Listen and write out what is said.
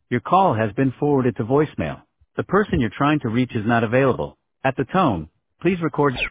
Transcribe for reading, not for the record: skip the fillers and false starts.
Your call has been forwarded to voicemail. The person you're trying to reach is not available. At the tone, please record